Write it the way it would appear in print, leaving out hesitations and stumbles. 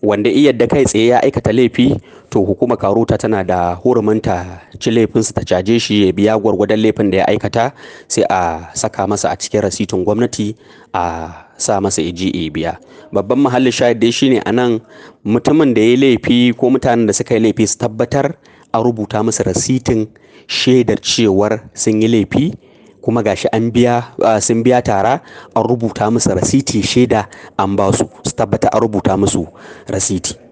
wanda iya yadda kai tsaye ya aikata laifi, to hukumar karota tana da hurumin ta ci laifinsa ta caje shi ya biya gwargwadon laifin da ya aikata, sai a saka masa a cikin rasitin gwamnati a sa masa ya je ya biya. Babban mahallin shahid dai shine anan mutumin da ya yi laifi ko mutanen da suka yi laifi su tabbatar a rubuta musu rasitin shaidar cewar sun yi laifi, kuma gashi an biya sun biya tara, an rubuta musu rasiti shaida an ba su tabbata an rubuta musu rasiti.